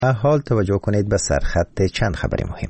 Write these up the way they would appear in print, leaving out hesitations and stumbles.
حال توجه کنید به سرخط چند خبر مهم.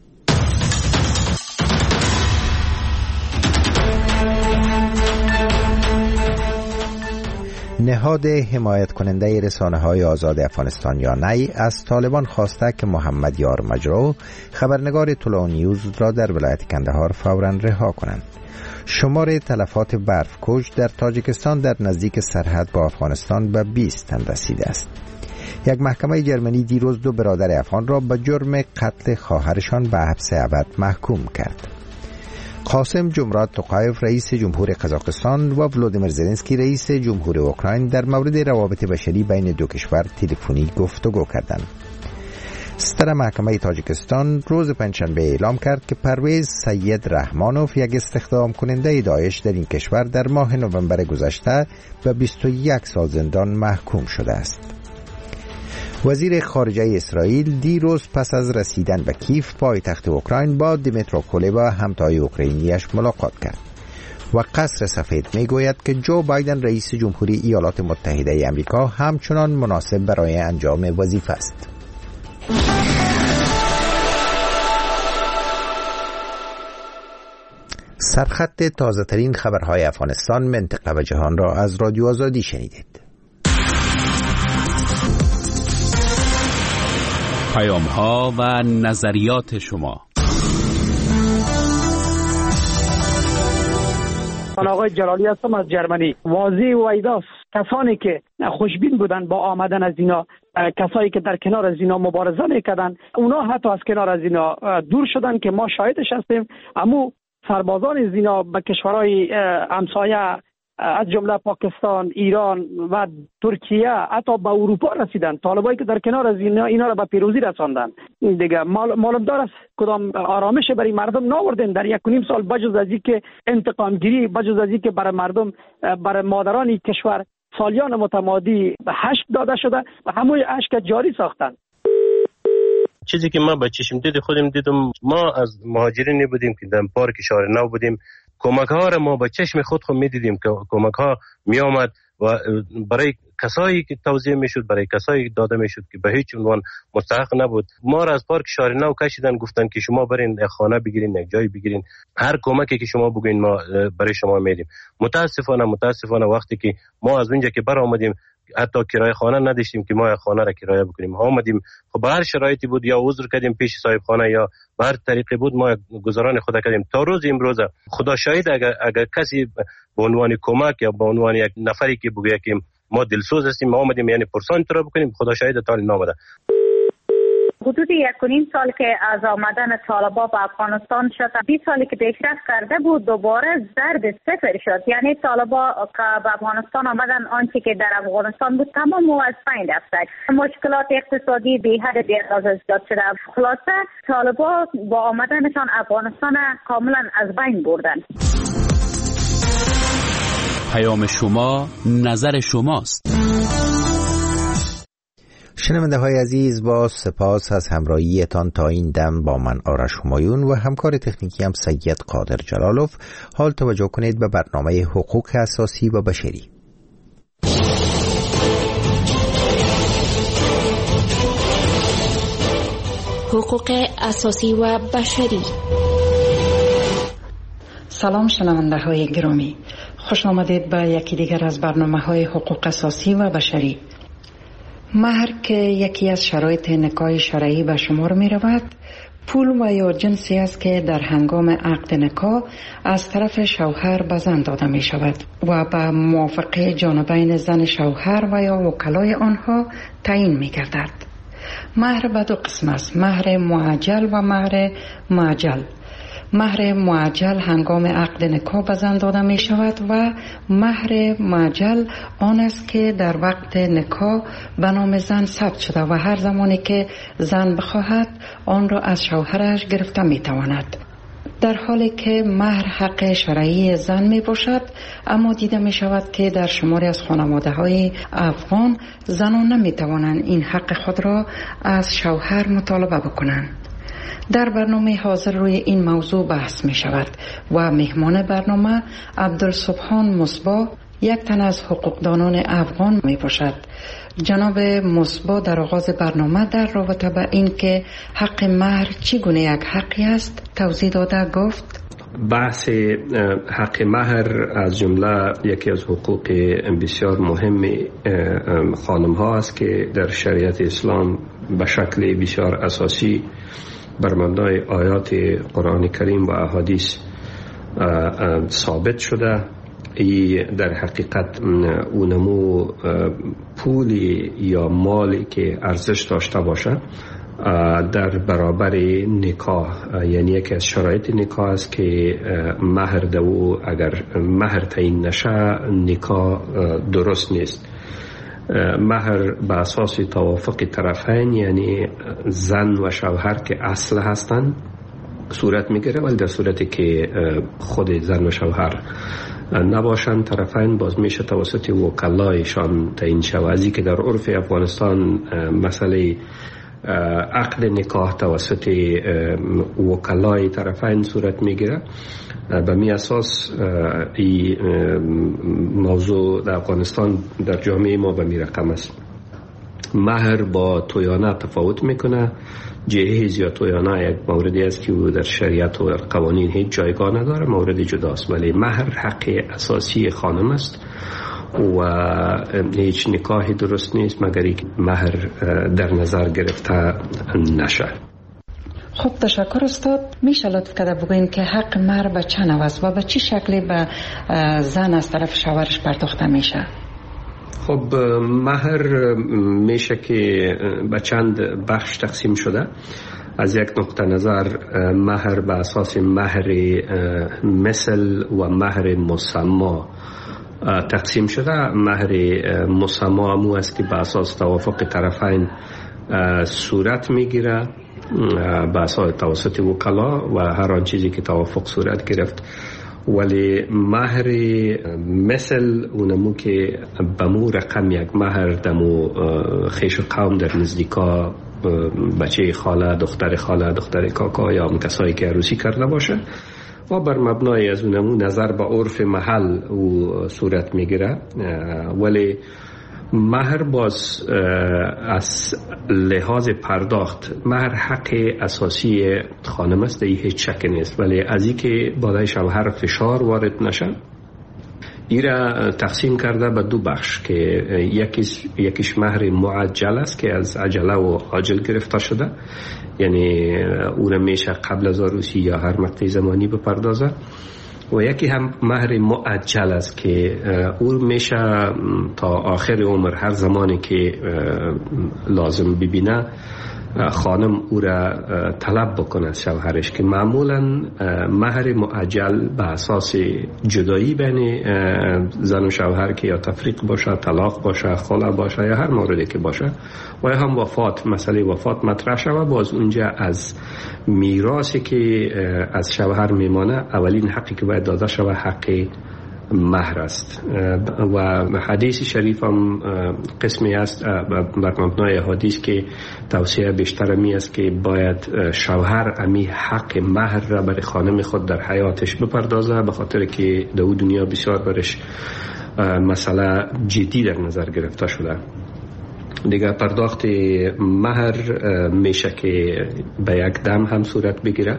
نهاد حمایت کننده رسانه‌های آزاد افغانستان یا نی از طالبان خواسته که محمد یار مجروح خبرنگار طلوع نیوز را در ولایت کندهار فوراً رها کنند. شمار تلفات برفکش در تاجیکستان در نزدیک سرحد با افغانستان به 20 تن رسیده است. یک محکمه جرمنی دیروز 2 برادر افغان را به جرم قتل خواهرشان به حبس ابد محکوم کرد. قاسم جمرات توقایف رئیس جمهور قزاقستان و ولودیمیر زلنسکی رئیس جمهور اوکراین در مورد روابط بشری بین دو کشور تلفنی گفتگو کردند. صدر محکمه تاجیکستان روز پنجشنبه اعلام کرد که پرویز سید رحمانوف یک استخدام کننده داعش در این کشور در ماه نوامبر گذشته به 21 سال زندان محکوم شده است. وزیر خارجه اسرائیل دیروز پس از رسیدن به کیف پایتخت اوکراین با دیمیترو کولبا همتای اوکراینیش ملاقات کرد و قصر سفید میگوید که جو بایدن رئیس جمهوری ایالات متحده آمریکا همچنان مناسب برای انجام وظیفه است. سرخط تازه ترین خبرهای افغانستان، منطقه و جهان را از رادیو آزادی شنیدید. پیام‌ها و نظریات شما. من آقای جلالی هستم از جرمنی. واضح و ایداست کسانی که خوشبین بودن با آمدن از اینا، کسایی که در کنار از اینا مبارزه میکردن، اونا حتی از کنار از اینا دور شدن که ما شاهدش هستیم. اما سربازان از اینا به کشورهای همسایه از جمله پاکستان، ایران و ترکیه حتی به اروپا رسیدن. طالبایی که در کنار از اینا را به پیروزی رساندن. دیگه معلوم داره کدام آرامش برای مردم ناوردن در 1.5 سال، بجز از اینکه انتقام گیری، بجز از اینکه برای مردم، برای مادران کشور سالیان متمادی هشت داده شده و همون اشک جاری ساختن. چیزی که ما با چشم دید خودم دیدم، ما از مهاجرین بودیم که در پارک شهر نو بودیم، کمک ها را ما با چشم خود میدیدیم که کمک ها می آمد و برای کسایی که توزیع میشد، برای کسایی داده میشد که به هیچ عنوان مستحق نبود. ما را از پارک شهر نو کشیدن، گفتن که شما برین خانه بگیرین، یک جای بگیرین، هر کمکی که شما بگین ما برای شما میدیم. متاسفانه وقتی که ما از اونجا که بر آمدیم حتی کرایه خانه نداشتیم که ما خانه را کرایه بکنیم. ما آمدیم خب هر شرایطی بود، یا عذر کردیم پیش صاحب خانه یا به هر طریقی بود ما گزاران خود کردیم تا روز امروز. خدا شاهد اگر کسی به عنوان کمک یا به عنوان یک نفری که بگه که ما دلسوز هستیم ما آمدیم یعنی پرسان تو را بکنیم، خدا شاهد تا نامده. حدود 1.5 سال که از آمدن طالبان به افغانستان شد، 20 سالی که پیشرفت کرده بود دوباره ضرب صفر شد. یعنی طالبان که به افغانستان آمدن آنچه که در افغانستان بود تمام از بین رفت. مشکلات اقتصادی بی حد بی‌اندازه زیاد شده. خلاصه طالبان با آمدنشان افغانستان کاملا از بین بردن. پیام شما، نظر شماست. شنونده های عزیز، با سپاس از همراهیتان تا این دم با من آرش همایون و همکار تکنیکی هم سید قادر جلالوف. حال توجه کنید به برنامه حقوق اساسی و بشری. حقوق اساسی و بشری. سلام شنونده های گرامی، خوش آمدید به یکی دیگر از برنامه های حقوق اساسی و بشری. مهر که یکی از شرایط نکاح شرعی به شمار می رود، پول و یا جنسی است که در هنگام عقد نکاح از طرف شوهر به زن داده می شود و به موافقه جانبین زن شوهر و یا وکلای آنها تعیین می گردد. مهر به 2 قسم است: مهر معجل و مهر معجل. مهر معجل هنگام عقد نکاح به زن داده می شود و مهر معجل آن است که در وقت نکاح به نام زن ثبت شده و هر زمانی که زن بخواهد آن را از شوهرش گرفته می تواند. در حالی که مهر حق شرعی زن می باشد، اما دیده می شود که در شماری از خانواده های افغان زنان نمی توانند این حق خود را از شوهر مطالبه بکنند. در برنامه حاضر روی این موضوع بحث می شود و مهمان برنامه عبدالسبحان مصباح، یک تن از حقوقدانان افغان می باشد. جناب مصباح در آغاز برنامه در رابطه با این که حق مهر چگونه یک حقی است توضیح داده گفت بحث حق مهر از جمله یکی از حقوق بسیار مهم خانم ها است که در شریعت اسلام به شکل بسیار اساسی بر مبنای آیات قرآن کریم و احادیث ثابت شده. ای در حقیقت اونمو پولی یا مالی که ارزش داشته باشه در برابر نکاح، یعنی یکی از شرایط نکاح است که مهر دو اگر مهر تعیین نشه نکاح درست نیست. مهر به اساس توافق طرفین، یعنی زن و شوهر که اصل هستند صورت میگیره، ولی در صورتی که خود زن و شوهر نباشند طرفین باز میشه توسط وکلایشان تعیین شود. از که در عرف افغانستان مسئله عقد نکاح توسط وکلای طرفین صورت میگیره. به می اساس این موضوع در افغانستان در جامعه ما به می رقم است. مهر با تویانه تفاوت میکنه. جهیز یا تویانه یک موردی است که در شریعت و در قوانین هیچ جایگاه نداره، مورد جداست، ولی مهر حق اساسی خانم است و هیچ نکاحی درست نیست مگر اینکه مهر در نظر گرفته نشه. خب تشکر استاد. میشه لطف کرده بگوین که حق مهر به چه نوع است و به چه شکلی به زن از طرف شوهرش پرداخته میشه؟ خب مهر میشه که به چند بخش تقسیم شده. از یک نقطه نظر مهر به اساس مهر مثل و مهر مسما تقسیم شده. مهر مسما امو است که به اساس توافق طرفین صورت میگیره به اساس توسط وکلا و هر آن چیزی که توافق صورت گرفت. ولی مهر مثل اونمو که بمو رقم یک مهر دمو خیش و قوم در نزدیکا بچه خاله، دختر خاله، دختر کاکا یا کسایی که عروسی کرده باشه و بر مبنای از اونمو نظر به عرف محل او صورت میگیره. ولی مهر باز از لحاظ پرداخت مهر حق اساسی خانم است، این هیچ شک نیست، ولی از این که بالای شوهر فشار وارد نشن ایرا تقسیم کرده به دو بخش که یکیش مهر معجل است که از عجله و عاجل گرفته شده، یعنی اون میشه قبل از عروسی یا هر مقطع زمانی بپردازه، و یکی هم مهر مؤجل است که اون میشه تا آخر عمر هر زمانی که لازم ببینه خانم او را طلب بکنه از شوهرش، که معمولا مهر مؤجل به اساس جدایی بین زن و شوهر که یا تفریق باشه، طلاق باشه، خلع باشه یا هر موردی که باشه و یا هم وفات، مسئله وفات مطرح شود، باز اونجا از میراثی که از شوهر میمانه اولین حقی که باید داده شود حق مهر است. و حدیث شریف هم قسمی است بر مبنای حدیث که توصیه بیشتر می است که باید شوهر امی حق مهر را برای خانم خود در حیاتش بپردازه، به خاطر که در دنیا بسیار برش مسئله جدی در نظر گرفته شده. دیگه پرداخت مهر میشه که به یک دم هم صورت بگیره،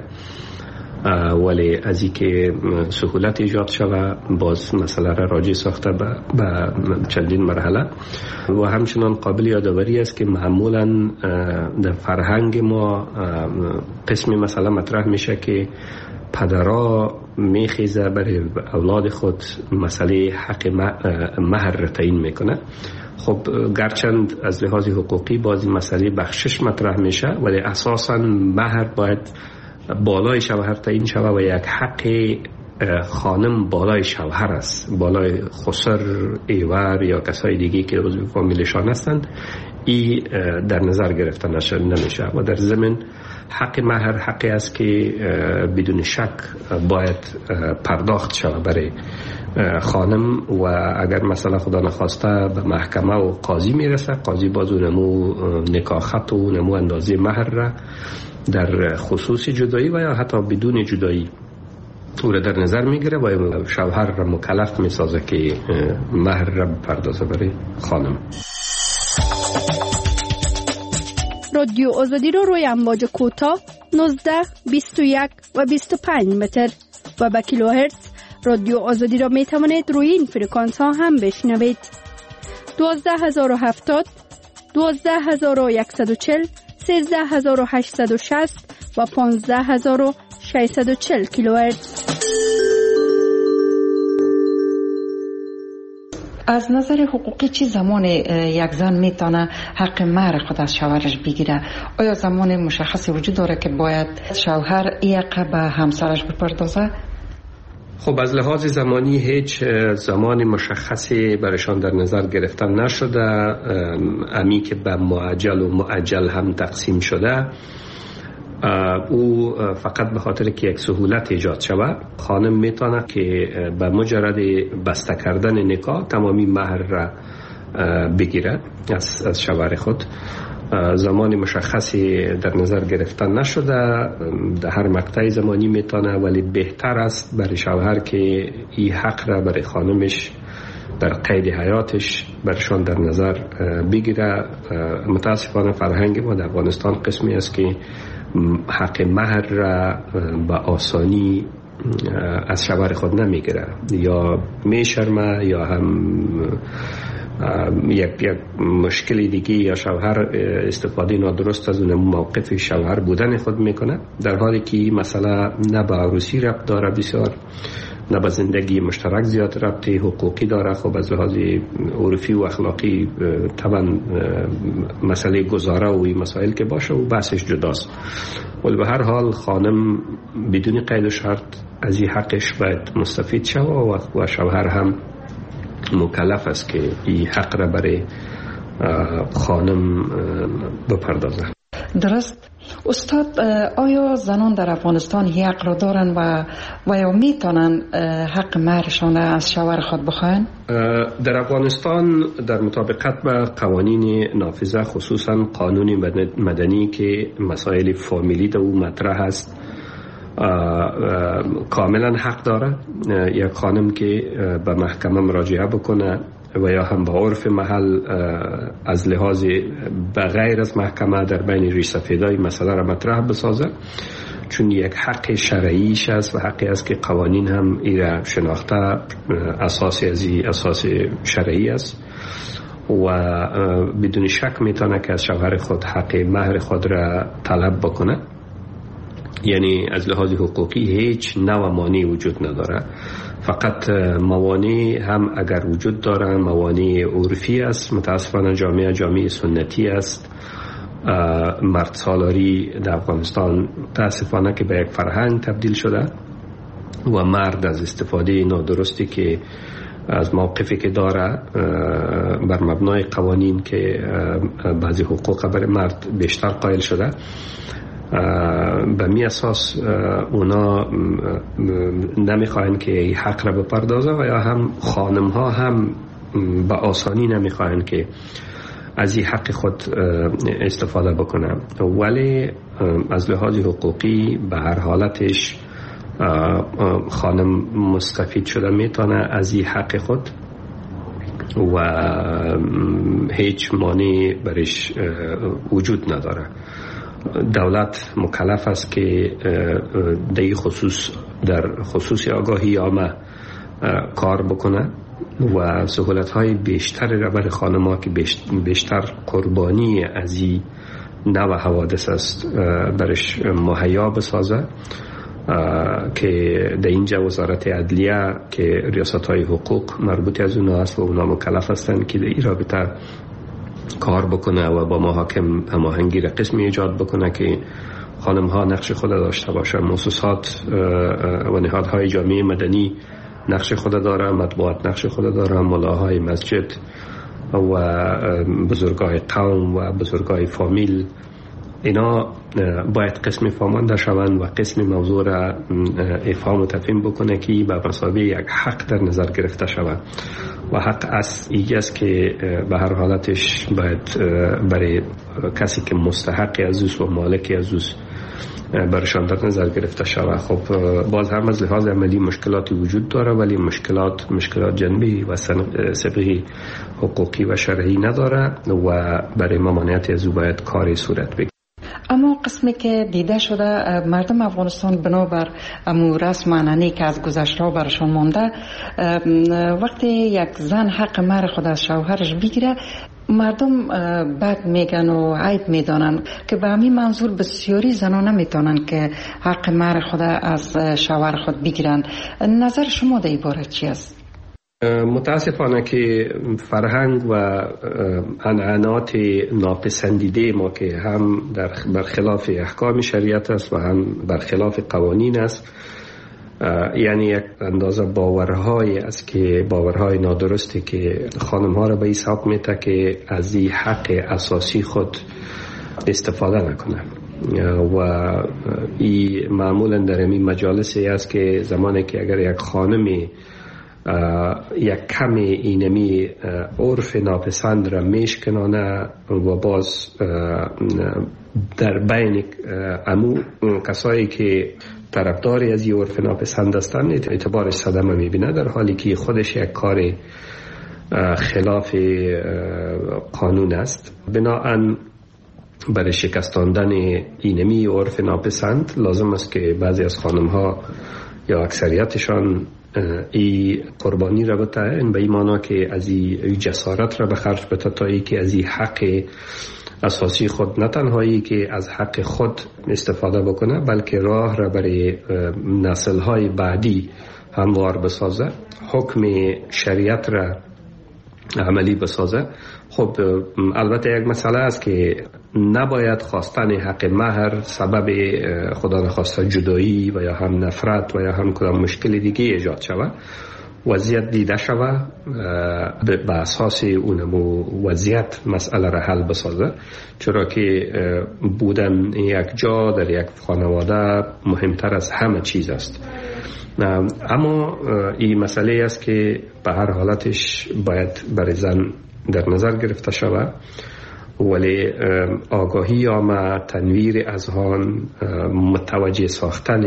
ولی از این که سهولت ایجاد شود باز مسئله را راجع ساخته به چندین مرحله. و همچنان قابل یادآوری است که معمولا در فرهنگ ما قسمی مسئله مطرح میشه که پدرها میخیزه برای اولاد خود مسئله حق مهر را تعیین میکنه. خب گرچند از لحاظ حقوقی بازی مسئله بخشش مطرح میشه، ولی اساسا مهر باید بالای شوهر تعیین شود و یک حق خانم بالای شوهر است، بالای خسر، ایور یا کسای دیگه که عضو فامیلشان هستند، این در نظر گرفته نمیشه. و در ضمن حق مهر حقی است که بدون شک باید پرداخت شود برای خانم، و اگر مثلا خدا نخواسته به محکمه و قاضی میرسه، قاضی باز اونمو نکاح خط و اونمو اندازه مهر را در خصوص جدایی و یا حتی بدون جدایی او را در نظر میگیره و شوهر را مکلف میسازه که مهر را بپردازه برای خانم. رادیو آزادی را روی امواج کوتاه 19, 21 و 25 متر و به کیلوهرتز رادیو آزادی را می توانید روی این فرکانس ها هم بشنوید. 12070 12140 13860 و 15640 کیلوهرتز. از نظر حقوقی چی زمان یک زن میتونه حق مهر خود از شوهرش بگیره؟ آیا زمان مشخصی وجود داره که باید شوهر حق به همسرش بپردازه؟ خب از لحاظ زمانی هیچ زمان مشخصی برشان در نظر گرفتن نشده. امی که به معجل و مؤجل هم تقسیم شده، او فقط به خاطر که یک سهولت ایجاد شود، خانم میتونه که به مجرد بسته کردن نکاح تمامی مهر را بگیرد از شوهر خود. زمان مشخصی در نظر گرفتن نشده، در هر مقطع زمانی میتونه، ولی بهتر است برای شوهر که این حق را برای خانمش در قید حیاتش برشان در نظر بگیره. متاسفانه فرهنگ ما در افغانستان قسمی است که حق مهر را به آسانی از شوهر خود نمیگیره، یا میشرمه یا هم یک مشکل دیگه، یا شوهر استفاده نادرست از اون موقف شوهر بودن خود میکنه، در حالی که مسئله نه به عروسی ربط داره بسیار، نه به زندگی مشترک زیاد ربط حقوقی داره. خب از لحاظ عرفی و اخلاقی طبعا مسئله گذاره و این مسائل که باشه و بحثش جداست، ولی به هر حال خانم بدون قید و شرط از این حقش باید مستفید شود و شوهر هم مکلف است که این حق را برای خانم بپردازه. درست. استاد، آیا زنان در افغانستان حق را دارن و یا میتونن حق مهرشان از شوهر خود بخواین؟ در افغانستان در مطابقت با قوانین نافذه، خصوصا قانون مدنی که مسائل فامیلی در او مطرح است، کاملا حق داره یک خانم که به محکمه مراجعه بکنه و یا هم با عرف محل از لحاظ بغیر از محکمه در بین ریش سفیدای مسئله را مطرح بسازه، چون یک حق شرعیش است و حقی است که قوانین هم ایره شناخته اساس شرعی است و بدون شک میتونه که از شوهر خود حق مهر خود را طلب بکنه. یعنی از لحاظ حقوقی هیچ نوع مانعی وجود نداره، فقط موانع هم اگر وجود داره موانع عرفی است. متاسفانه جامعه سنتی است. مرد سالاری در افغانستان متاسفانه که به یک فرهنگ تبدیل شده و مرد از استفاده نادرستی که از موقفی که داره بر مبنای قوانین که بعضی حقوق برای مرد بیشتر قائل شده، به می اساس اونا نمیخواین که این حق را بپردازه و یا هم خانم ها هم به آسانی نمیخواین که از این حق خود استفاده بکنه، ولی از لحاظ حقوقی به هر حالتش خانم مستفید شده میتونه از این حق خود و هیچ مانع برش وجود نداره. دولت مکلف است که در خصوص آگاهی عامه کار بکنه و سهولت‌های بیشتری را برای خانم‌ها که بیشتر قربانی از این نوع حوادث است برش مهیا بسازه، که در اینجا وزارت عدلیه که ریاست‌های حقوق مربوط از اونها است و اونها مکلف هستند که در این رابطه کار بکنه و با محاکم هماهنگی را قسمی ایجاد بکنه که خانم ها نقش خود داشته باشه. مؤسسات و نهادهای جامعه مدنی نقش خود داره، مطبوعات نقش خود داره، ملاهای مسجد و بزرگای قوم و بزرگای فامیل، اینا باید قسم فهمانده شوند و قسم موضوع را افهام و تفهیم بکنه که به مثابه یک حق در نظر گرفته شود و حق ایگه است که به هر حالتش باید برای کسی که مستحقی از اوست و مالکی از اوست برشان در نظر گرفته شود. خب باز هم از لحاظ عملی مشکلاتی وجود داره، ولی مشکلات جنبی و سبقی حقوقی و شرعی نداره و برای ممانعت از او باید کاری صورت بگیرد. اما قسمی که دیده شده مردم افغانستان بنابر امو رسم عنعنه‌ای که از گذشته برشان مانده، وقتی یک زن حق مهر خود از شوهرش بگیره مردم بد میگن و عیب میدانن که به همین منظور بسیاری زنان نمیتونن که حق مهر خود از شوهر خود بگیرن. نظر شما در این باره چی است؟ متاسفانه که فرهنگ و عنعنات ناپسندیده ما که هم برخلاف احکام شریعت است و هم برخلاف قوانین است، یعنی یک اندازه باورهای است که باورهای نادرستی که خانم ها را به حساب میته که از این حق اساسی خود استفاده نکنه و این معمولا در این مجالسی است که زمانی که اگر یک خانمی یک کمی اینمی عرف ناپسند را میشکنانه و باز در بین امو کسایی که طرفداری از این عرف ناپسند هستند اعتبار صدمه میبینه، در حالی که خودش یک کار خلاف قانون است. بنابراین برای شکستاندن اینمی عرف ناپسند لازم است که بعضی از خانم ها یا اکثریتشان ای قربانی را بتاین، به این معنا که از این جسارت را به خرج بده تا ای که از این حق اساسی خود نه تنهایی که از حق خود استفاده بکنه، بلکه راه را برای نسل‌های بعدی هموار بسازه، حکم شریعت را عملی بسازه. خب البته یک مسئله است که نباید خواستن حق مهر سبب خدا نخواسته جدایی و یا هم نفرت و یا هم کدام مشکل دیگه ایجاد شود. وضعیت دیده شود به اساس اونمو وضعیت مسئله را حل بسازه، چرا که بودن یک جا در یک خانواده مهمتر از همه چیز است. اما این مسئله است که به هر حالتش باید برای زن در نظر گرفته شود، ولی آگاهی آمد، تنویر اذهان، متوجه ساختن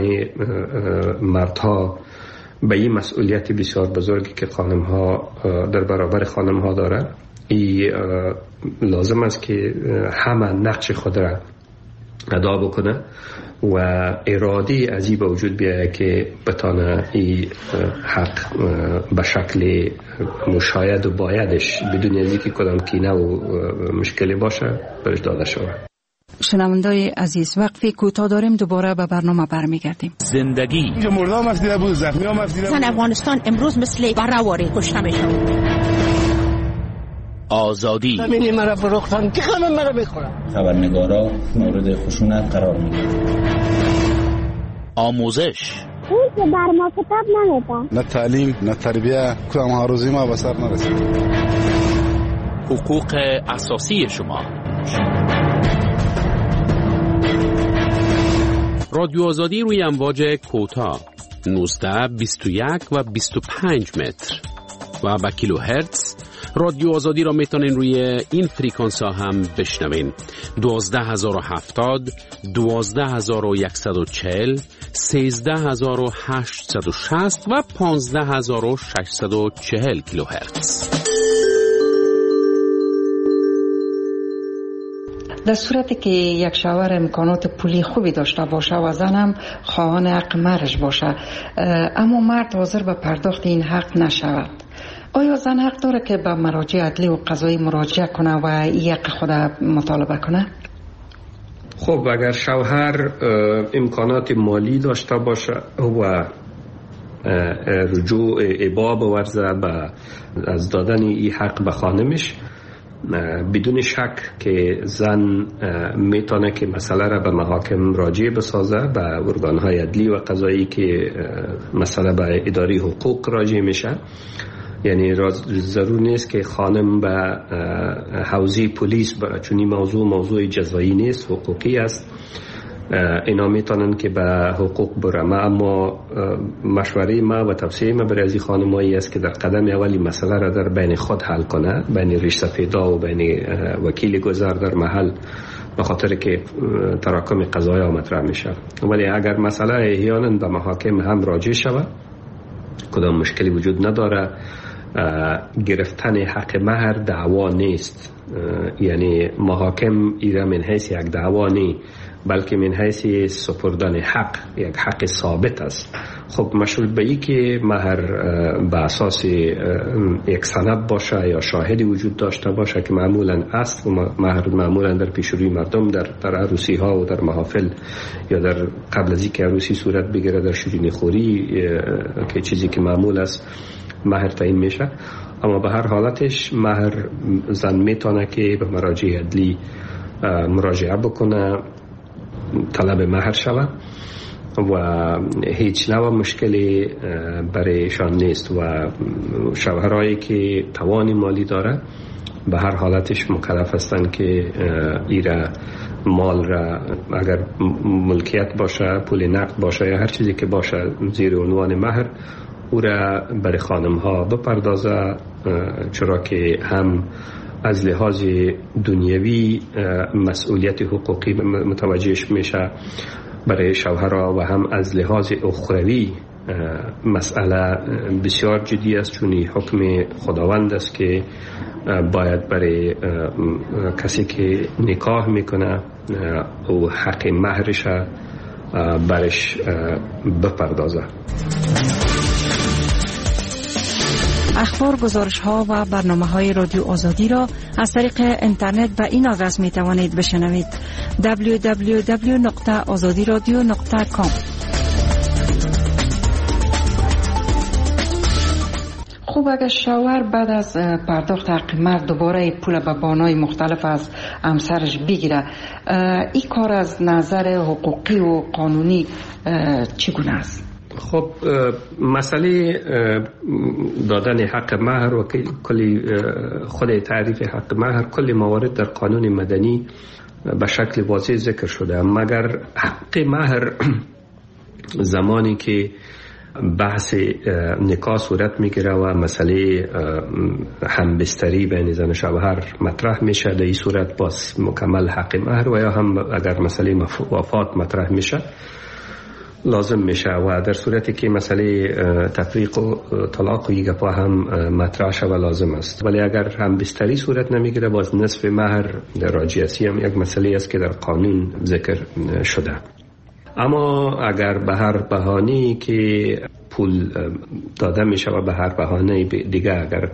مردها به این مسئولیت بسیار بزرگی که خانم ها در برابر خانم ها داره، این لازم است که همه نقش خود را ادا بکنه و اراده از این به وجود بیاید که بتانه این حق به شکل مشاید و بایدش بدون از اینکه کدام کینه و مشکلی باشه برش داده شود. شنوندای عزیز، وقفی کوتاه داریم، دوباره به برنامه برمیگردیم. زندگی اینجا مردم افدیده بود، زخمی هم افدیده بود. زن افغانستان امروز مثل برهواری کشته میشن. آزادی همینی مرا فروختن که همه مرا بخورن. خبرنگارا مورد خشونت قرار میگیرن. آموزش اون که بر ما کتاب نمیدن، نه تعلیم نه تربیه، کدام ها روزی ما به سر نرسید. حقوق اساسی شما. رادیو آزادی روی امواج کوتاه 19 21 و 25 متر و با کیلو هرتز. رادیو آزادی را میتونین روی این فریکانس ها هم بشنوین: 12070 12140 13860 و 15640 کیلو هرتز. در صورتی که یک شوهر امکانات پولی خوبی داشته باشه و زن هم خواهان حق مهرش باشه، اما مرد حاضر به پرداخت این حق نشود، آیا زن حق داره که به مراجع عدلی و قضایی مراجعه کنه و این حق خود مطالبه کنه؟ خب اگر شوهر امکانات مالی داشته باشه و رجوع ابا بورزه از دادن این حق به خانمش، بدون شک که زن میتونه که مسئله را به محاکم راجع بسازه، به ارگانهای عدلی و قضایی که مسئله به اداره حقوق راجع میشه. یعنی ضرور نیست که خانم به حوزه پلیس بره، چون این موضوع جزایی نیست، حقوقی است. اینا میتونن که به حقوق برم، اما مشوره ما و توصیه ما برای از خانمایی است که در قدم اولی مسئله را در بین خود حل کنه، بین ریش سفیدا و بین وکیل گذر در محل به خاطر که تراکم قضایا مطرح میشه. ولی اگر مسئله احیانا به محاکم هم راجع شود کدام مشکلی وجود نداره. گرفتن حق مهر دعوا نیست، یعنی محاکم ایره من حیث یک دعوا نیست بلکه من حیث سپردن حق، یک حق ثابت است. خب مشروط به این که مهر به اساس یک سند باشه یا شاهدی وجود داشته باشه که معمولا است و مهر معمولا در پیشروی مردم در عروسی ها و در محافل یا در قبل از اینکه عروسی صورت بگیره در شیرینی خوری که چیزی که معمول است مهر تعیین میشه. اما به هر حالتش مهر زن میتونه که به مراجع عدلی مراجعه بکنه، طلب مهر شود و هیچ نوع مشکلی برایشان نیست و شوهرایی که توان مالی داره به هر حالتش مکلف هستند که ایره مال را اگر ملکیت باشه، پول نقد باشه یا هر چیزی که باشه زیر عنوان مهر او را برای خانم ها بپردازه، چرا که هم از لحاظ دنیوی مسئولیت حقوقی متوجهش میشه برای شوهرها و هم از لحاظ اخروی مسئله بسیار جدی است، چون حکم خداوند است که باید برای کسی که نکاح میکنه او حق مهرش برش بپردازه. اخبار، گزارش ها و برنامه های رادیو آزادی را از طریق اینترنت به این آدرس می توانید بشنوید: www.azadiradio.com. خوب، اگر شوهر بعد از پرداخت حق مهر دوباره پول به بانای مختلف از همسرش بگیره، این کار از نظر حقوقی و قانونی چگونه است؟ خب مسئله دادن حق مهر و کلی خود تعریف حق مهر کلی موارد در قانون مدنی به شکل واضح ذکر شده، مگر حق مهر زمانی که بحث نکاح صورت میگیره و مسئله همبستری بین زن و شوهر مطرح میشه، در این صورت باز مکمل حق مهر و یا هم اگر مسئله وفات مطرح میشه لازم میشه و در صورتی که مسئله تفریق و طلاق و گپا هم مطرح شود لازم است. ولی اگر هم بستری صورت نمیگیره باز نصف مهر در راجعیتی هم یک مسئله است که در قانون ذکر شده. اما اگر به هر بهانه‌ای که پول داده میشه و به هر بهانه دیگه اگر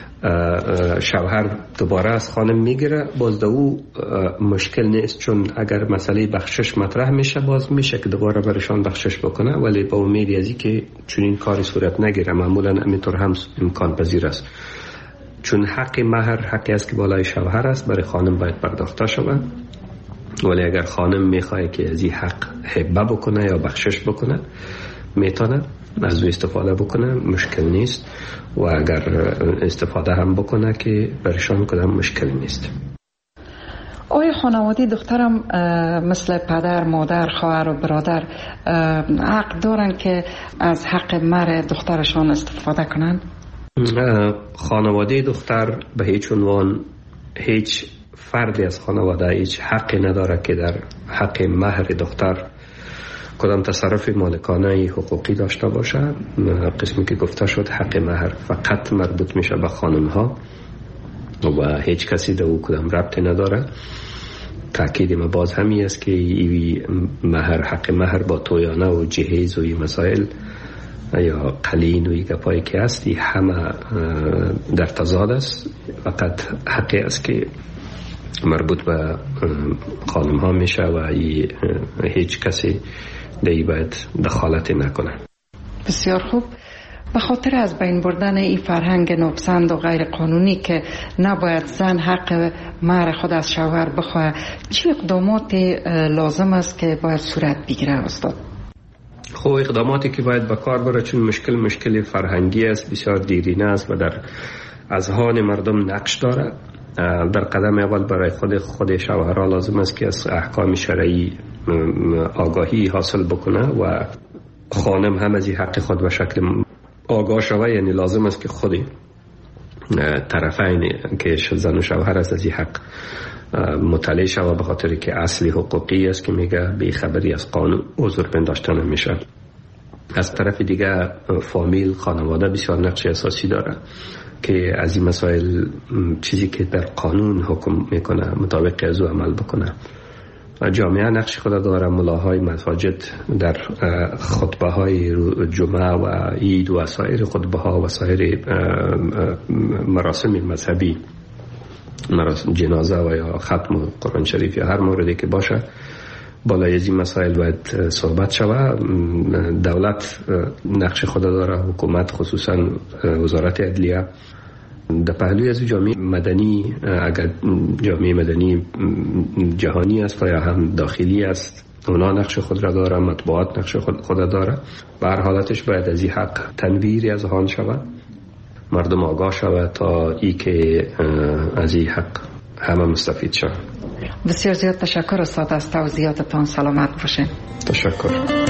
شوهر دوباره از خانم میگیره باز دو او مشکل نیست، چون اگر مسئله بخشش مطرح میشه باز میشه که دوباره برشان بخشش بکنه، ولی با امید از اینکه چون این کاری صورت نگیره معمولا همینطور هم امکان پذیر است، چون حق مهر حقی است که بالای شوهر است برای خانم باید پرداخته شود. ولی اگر خانم میخواه که از این حق هبه بکنه یا بخشش بکنه میتونه از او استفاده بکنه، مشکل نیست، و اگر استفاده هم بکنه که برشان کدام مشکل نیست. آیا خانواده دخترم مثل پدر، مادر، خواهر و برادر حق دارن که از حق مهر دخترشان استفاده کنند؟ خانواده دختر به هیچ عنوان هیچ فردی از خانواده هیچ حقی نداره که در حق مهر دختر کدام تصرف مالکانه حقوقی داشته باشه. قسمی که گفته شد حق مهر فقط مربوط میشه به خانم ها و هیچ کسی در او کدام ربطی نداره. تأکید ما باز همی است که مهر حق مهر با تویانه و جهیز و این مسائل یا قلین و این گپایی که هست همه در تضاد است. فقط حقی است که مربوط به خانم ها میشه و هیچ کسی دیگه باید دخالت نکنه. بسیار خوب. به خاطر از بین بردن این فرهنگ ناپسند و غیر قانونی که نباید زن حق مهر خود از شوهر بخواه، چه اقدامات لازم است که باید صورت بگیره استاد؟ خب اقداماتی که باید به کار بره، چون مشکل فرهنگی است، بسیار دیرینه است و در اذهان مردم نقش داره. در قدم اول برای خود شوهرها لازم است که از احکام شرعی آگاهی حاصل بکنه و خانم هم از این حق خود به شکل آگاه شوه. یعنی لازم است که خودی طرفین که زن و شوهر است از این حق مطلع شود، به خاطر که اصلی حقوقی است که میگه بی خبری از قانون عذر پنداشته نمیشه. از طرف دیگه فامیل، خانواده بسیار نقش اساسی داره که از این مسائل چیزی که در قانون حکم میکنه مطابق از او عمل بکنه. جامعه نقش خود داره، ملاهای مساجد در خطبه های جمعه و عید و سایر خطبه ها و سایر مراسم مذهبی، مراسم جنازه و یا ختم قرآن شریف یا هر موردی که باشه، بالای از این مسائل باید صحبت شود. دولت نقش خود داره، حکومت خصوصا وزارت عدلیه. در پهلوی از جامعه مدنی، اگر جامعه مدنی جهانی است یا هم داخلی است، اونا نقش خود را داره، مطبوعات نقش خود داره. به هر حالتش باید از این حق تنویری از آن شود، مردم آگاه شود تا ای که از این حق همه مستفید شود. بسیار زیاد تشکر استاد از توضیحاتتان. سلامت باشین. تشکر.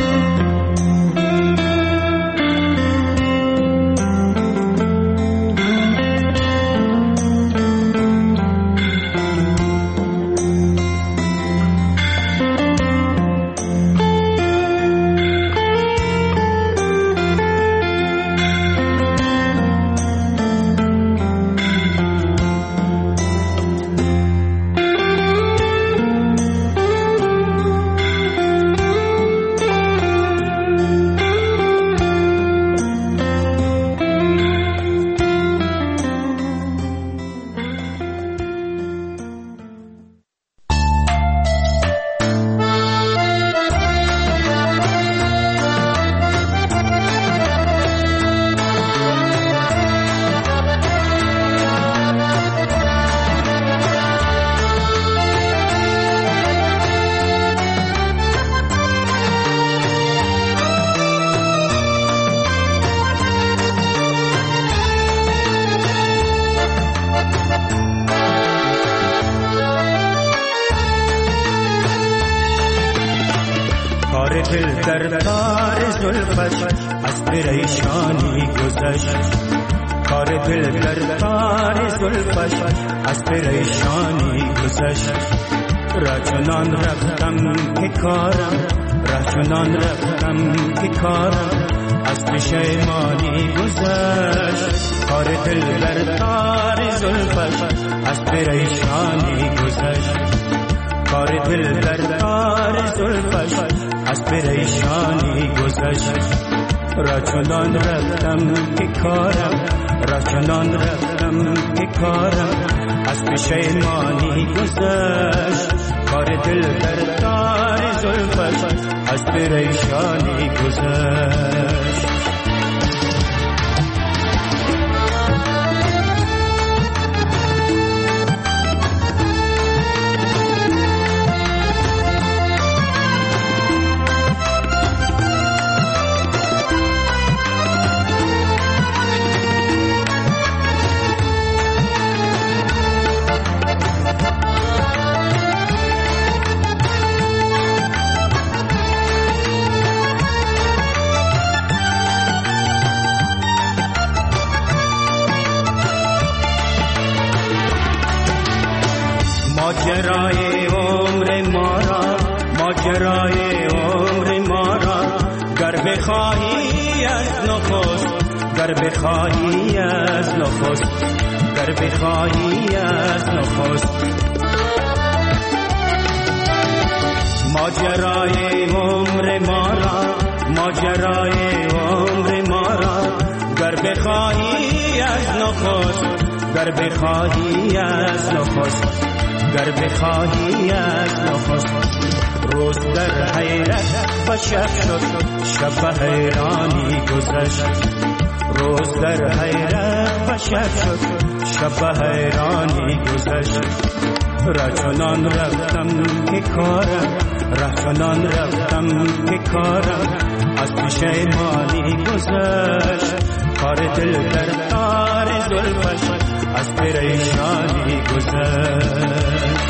روز در حیرت و شب شد، شب حیرانی گذشت. روز در حیرت و شب شد، شب حیرانی گذشت. رچنان رفتم که کارم، رچنان رفتم که کارم از پشیمانی گذشت. کار دل در تار زلفش از پریشانی گذشت.